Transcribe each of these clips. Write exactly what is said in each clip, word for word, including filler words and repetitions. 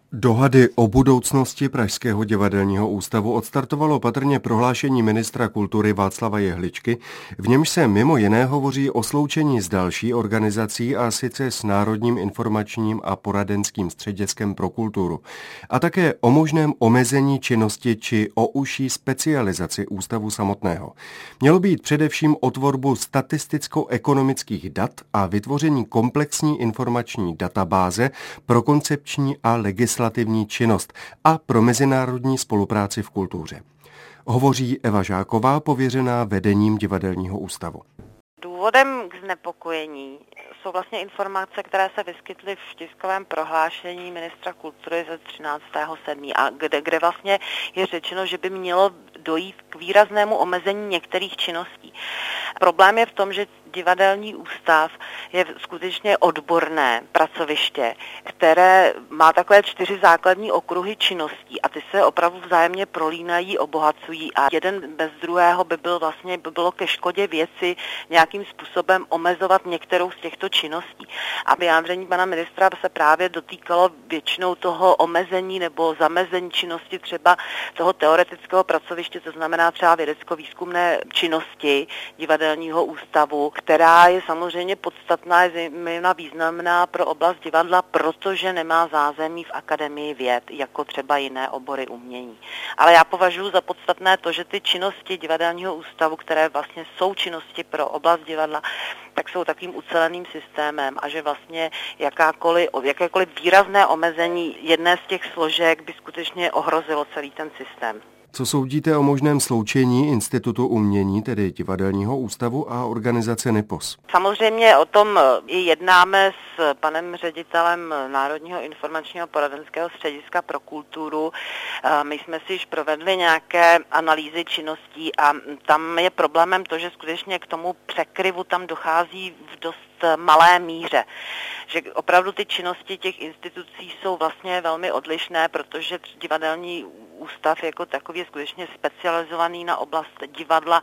Dohady o budoucnosti Pražského divadelního ústavu odstartovalo patrně prohlášení ministra kultury Václava Jehličky, v němž se mimo jiné hovoří o sloučení s další organizací, a sice s Národním informačním a poradenským střediskem pro kulturu, a také o možném omezení činnosti či o užší specializaci ústavu samotného. Mělo být především o tvorbu statisticko-ekonomických dat a vytvoření komplexní informační databáze pro koncepční a legislativní legislativní činnost a pro mezinárodní spolupráci v kultuře. Hovoří Eva Žáková, pověřená vedením divadelního ústavu. Důvodem k znepokojení jsou vlastně informace, které se vyskytly v tiskovém prohlášení ministra kultury ze třináctého sedmého a kde, kde vlastně je řečeno, že by mělo dojít k výraznému omezení některých činností. Problém je v tom, že divadelní ústav je skutečně odborné pracoviště, které má takové čtyři základní okruhy činností a ty se opravdu vzájemně prolínají, obohacují a jeden bez druhého by byl vlastně by bylo ke škodě věci nějakým způsobem omezovat některou z těchto činností. A vyjádření pana ministra se právě dotýkalo většinou toho omezení nebo zamezení činnosti třeba toho teoretického pracoviště, to znamená třeba vědecko-výzkumné činnosti divadelního ústavu, která je samozřejmě podstatná, je zejména významná pro oblast divadla, protože nemá zázemí v Akademii věd, jako třeba jiné obory umění. Ale já považuji za podstatné to, že ty činnosti divadelního ústavu, které vlastně jsou činnosti pro oblast divadla, tak jsou takovým uceleným systémem a že vlastně jakákoliv, jakékoliv výrazné omezení jedné z těch složek by skutečně ohrozilo celý ten systém. Co soudíte o možném sloučení Institutu umění, tedy divadelního ústavu, a organizace NIPOS? Samozřejmě o tom i jednáme s panem ředitelem Národního informačního poradenského střediska pro kulturu. My jsme si již provedli nějaké analýzy činností a tam je problémem to, že skutečně k tomu překryvu tam dochází v dost malé míře. Že opravdu ty činnosti těch institucí jsou vlastně velmi odlišné, protože divadelní ústav jako takový je skutečně specializovaný na oblast divadla,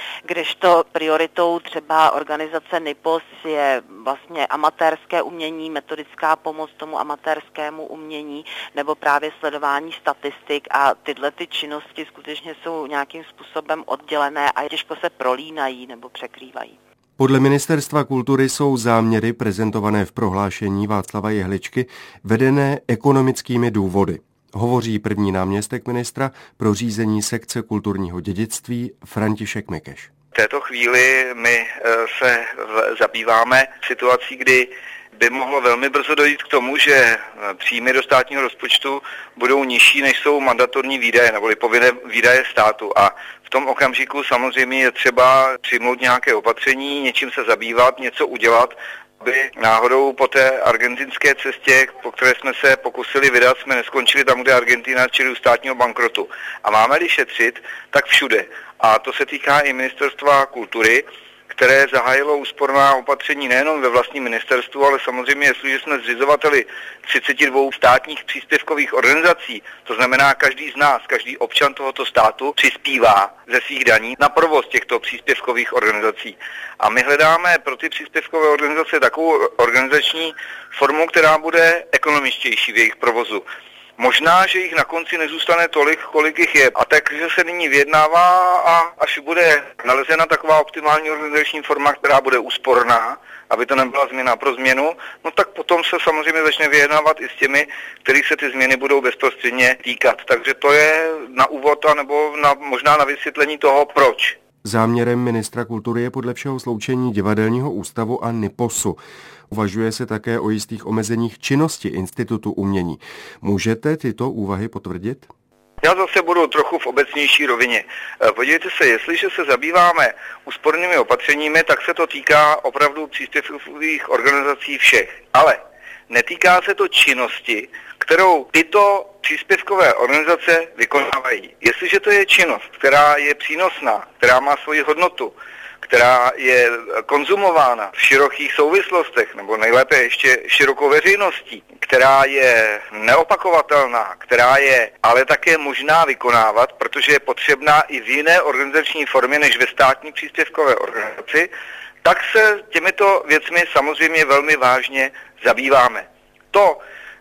kdežto prioritou třeba organizace NIPOS je vlastně amatérské umění, metodická pomoc tomu amatérskému umění nebo právě sledování statistik a tyhle ty činnosti skutečně jsou nějakým způsobem oddělené a těžko se prolínají nebo překrývají. Podle Ministerstva kultury jsou záměry prezentované v prohlášení Václava Jehličky vedené ekonomickými důvody. Hovoří první náměstek ministra pro řízení sekce kulturního dědictví František Mikeš. V této chvíli my se zabýváme situací, kdy by mohlo velmi brzo dojít k tomu, že příjmy do státního rozpočtu budou nižší, než jsou mandatorní výdaje, neboli povinné výdaje státu. A v tom okamžiku samozřejmě je třeba přijmout nějaké opatření, něčím se zabývat, něco udělat, aby náhodou po té argentinské cestě, po které jsme se pokusili vydat, jsme neskončili tam, kde Argentina, čili u státního bankrotu. A máme-li šetřit, tak všude. A to se týká i Ministerstva kultury, které zahájilo úsporná opatření nejenom ve vlastním ministerstvu, ale samozřejmě, jestliže jsme zřizovateli třicet dva státních příspěvkových organizací, to znamená každý z nás, každý občan tohoto státu přispívá ze svých daní na provoz těchto příspěvkových organizací. A my hledáme pro ty příspěvkové organizace takovou organizační formu, která bude ekonomičtější v jejich provozu. Možná, že jich na konci nezůstane tolik, kolik jich je. A takže se nyní vyjednává a až bude nalezena taková optimální organizační forma, která bude úsporná, aby to nebyla změna pro změnu, no tak potom se samozřejmě začne vyjednávat i s těmi, kterých se ty změny budou bezprostředně týkat. Takže to je na úvod a nebo na, možná na vysvětlení toho, proč. Záměrem ministra kultury je podle všeho sloučení divadelního ústavu a NIPOSu. Uvažuje se také o jistých omezeních činnosti Institutu umění. Můžete tyto úvahy potvrdit? Já zase budu trochu v obecnější rovině. Podívejte se, jestliže se zabýváme úspornými opatřeními, tak se to týká opravdu příspěvkových organizací všech. Ale netýká se to činnosti, kterou tyto příspěvkové organizace vykonávají. Jestliže to je činnost, která je přínosná, která má svoji hodnotu, která je konzumována v širokých souvislostech, nebo nejlépe ještě širokou veřejností, která je neopakovatelná, která je ale také možná vykonávat, protože je potřebná i v jiné organizační formě než ve státní příspěvkové organizaci, tak se těmito věcmi samozřejmě velmi vážně zabýváme. To,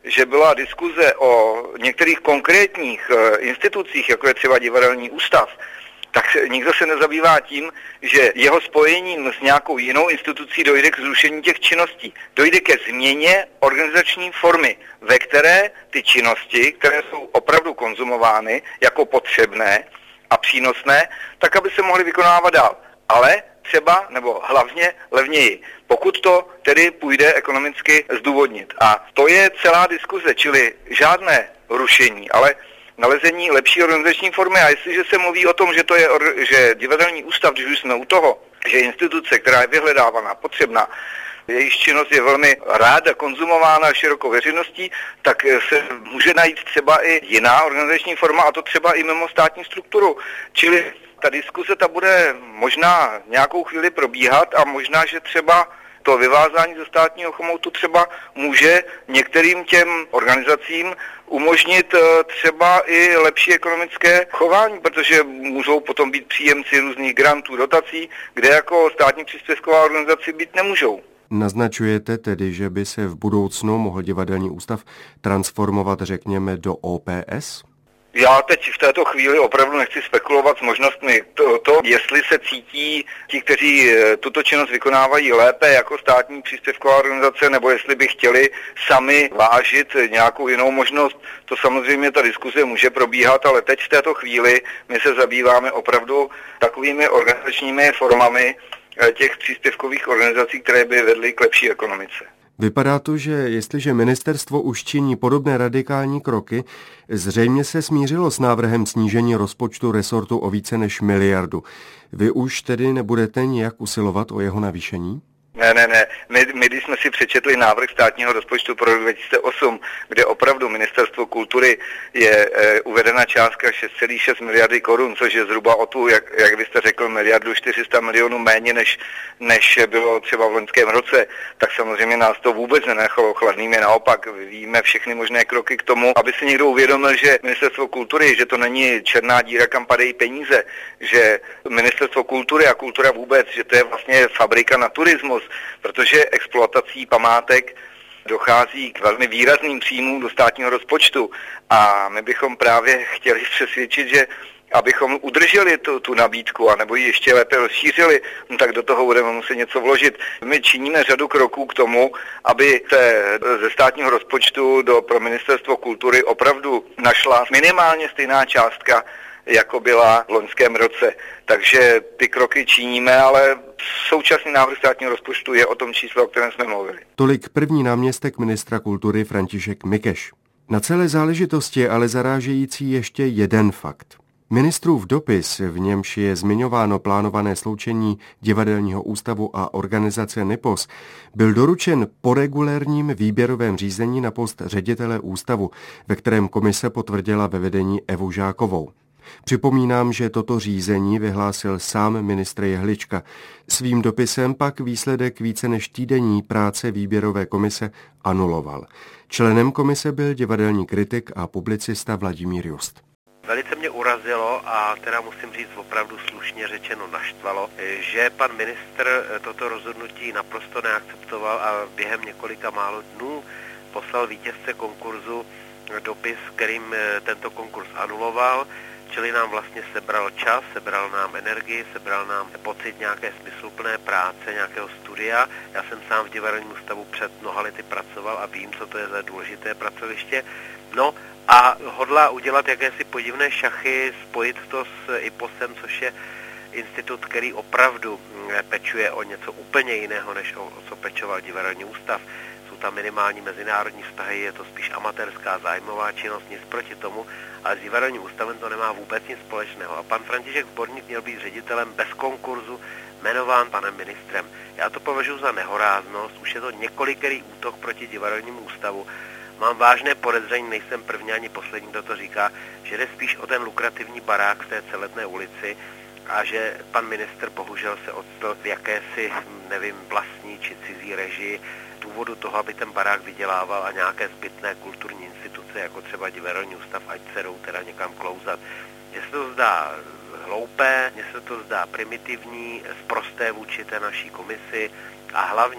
že byla diskuze o některých konkrétních institucích, jako je třeba Divadelní ústav, tak nikdo se nezabývá tím, že jeho spojením s nějakou jinou institucí dojde k zrušení těch činností. Dojde ke změně organizační formy, ve které ty činnosti, které jsou opravdu konzumovány jako potřebné a přínosné, tak aby se mohly vykonávat dál. Ale třeba, nebo hlavně levněji, pokud to tedy půjde ekonomicky zdůvodnit. A to je celá diskuze, čili žádné rušení, ale nalezení lepší organizační formy. A jestliže se mluví o tom, že to je, že Divadelní ústav, když už jsme u toho, že instituce, která je vyhledávaná, potřebná, jejíž činnost je velmi ráda konzumována širokou veřejností, tak se může najít třeba i jiná organizační forma, a to třeba i mimo státní strukturu. Čili ta diskuse ta bude možná nějakou chvíli probíhat a možná, že třeba to vyvázání ze státního chomoutu třeba může některým těm organizacím umožnit třeba i lepší ekonomické chování, protože můžou potom být příjemci různých grantů, dotací, kde jako státní příspěvková organizace být nemůžou. Naznačujete tedy, že by se v budoucnu mohl Divadelní ústav transformovat, řekněme, do O P S? Já teď v této chvíli opravdu nechci spekulovat s možnostmi. To, to, jestli se cítí ti, kteří tuto činnost vykonávají lépe jako státní příspěvková organizace, nebo jestli by chtěli sami vážit nějakou jinou možnost, to samozřejmě ta diskuze může probíhat, ale teď v této chvíli my se zabýváme opravdu takovými organizačními formami těch příspěvkových organizací, které by vedly k lepší ekonomice. Vypadá to, že jestliže ministerstvo už činí podobné radikální kroky, zřejmě se smířilo s návrhem snížení rozpočtu resortu o více než miliardu. Vy už tedy nebudete nijak usilovat o jeho navýšení? Ne, ne, ne. My, my když jsme si přečetli návrh státního rozpočtu pro rok dva tisíce osm, kde opravdu Ministerstvo kultury je e, uvedena částka šest celá šest miliardy korun, což je zhruba o tu, jak, jak vy jste řekl, miliardu čtyři sta milionů méně, než, než bylo třeba v loňském roce, tak samozřejmě nás to vůbec nenechalo chladnými. Naopak vyvíjíme všechny možné kroky k tomu, aby si někdo uvědomil, že Ministerstvo kultury, že to není černá díra, kam padají peníze, že Ministerstvo kultury a kultura vůbec, že to je vlastně fabrika na turismus, protože exploatací památek dochází k velmi výrazným příjmům do státního rozpočtu a my bychom právě chtěli přesvědčit, že abychom udrželi tu, tu nabídku a nebo ji ještě lépe rozšířili, no tak do toho budeme muset něco vložit. My činíme řadu kroků k tomu, aby se ze státního rozpočtu do, pro Ministerstvo kultury opravdu našla minimálně stejná částka, jako byla v loňském roce. Takže ty kroky činíme, ale současný návrh státního rozpočtu je o tom čísle, o kterém jsme mluvili. Tolik první náměstek ministra kultury František Mikeš. Na celé záležitosti je ale zarážející ještě jeden fakt. Ministrův dopis, v němž je zmiňováno plánované sloučení Divadelního ústavu a organizace Nipos, byl doručen po regulérním výběrovém řízení na post ředitele ústavu, ve kterém komise potvrdila ve vedení Evu Žákovou. Připomínám, že toto řízení vyhlásil sám ministr Jehlička. Svým dopisem pak výsledek více než týdenní práce výběrové komise anuloval. Členem komise byl divadelní kritik a publicista Vladimír Just. Velice mě urazilo a teda musím říct opravdu slušně řečeno naštvalo, že pan ministr toto rozhodnutí naprosto neakceptoval a během několika málo dnů poslal vítězce konkurzu dopis, kterým tento konkurs anuloval, čili nám vlastně sebral čas, sebral nám energii, sebral nám pocit nějaké smysluplné práce, nějakého studia. Já jsem sám v Divadelním ústavu před mnoha lety pracoval a vím, co to je za důležité pracoviště. No a hodlá udělat jakési podivné šachy, spojit to s IPOSem, což je institut, který opravdu pečuje o něco úplně jiného, než o, o co pečoval Divadelní ústav. Jsou tam minimální mezinárodní vztahy, je to spíš amatérská zájmová činnost, nic proti tomu, ale s Divadelním ústavem to nemá vůbec nic společného. A pan František Zborník měl být ředitelem bez konkurzu, jmenován panem ministrem. Já to považuji za nehoráznost, už je to několikerý útok proti Divadelnímu ústavu. Mám vážné podezření, nejsem první ani poslední, kdo to říká, že jde spíš o ten lukrativní barák v té Celetné ulici a že pan ministr bohužel se odstl v jakési, nevím, vlastní či cizí režii důvodu toho, aby ten barák vydělával a nějaké zbytné kulturní instituce, jako třeba Divadelní ústav, ať se jdou teda někam klouzat. Mně se to zdá hloupé, mně se to zdá primitivní, sprosté vůči té naší komisi a hlavně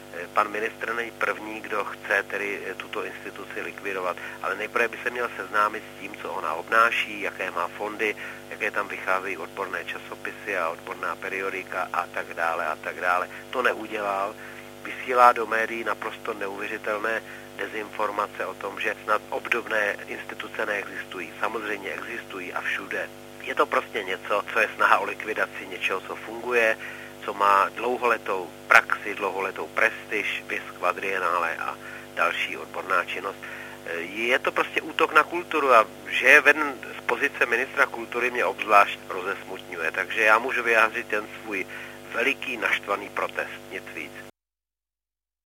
Pan ministr není první, kdo chce tedy tuto instituci likvidovat, ale nejprve by se měl seznámit s tím, co ona obnáší, jaké má fondy, jaké tam vycházejí odborné časopisy a odborná periodika a tak dále a tak dále. To neudělal. Vysílá do médií naprosto neuvěřitelné dezinformace o tom, že snad obdobné instituce neexistují. Samozřejmě existují a všude. Je to prostě něco, co je snaha o likvidaci něčeho, co funguje, co má dlouholetou praxi, dlouholetou prestiž, bis quadriennále a další odborná činnost. Je to prostě útok na kulturu a že je veden z pozice ministra kultury mě obzvlášť rozesmutňuje, takže já můžu vyjádřit ten svůj veliký naštvaný protest, nic víc.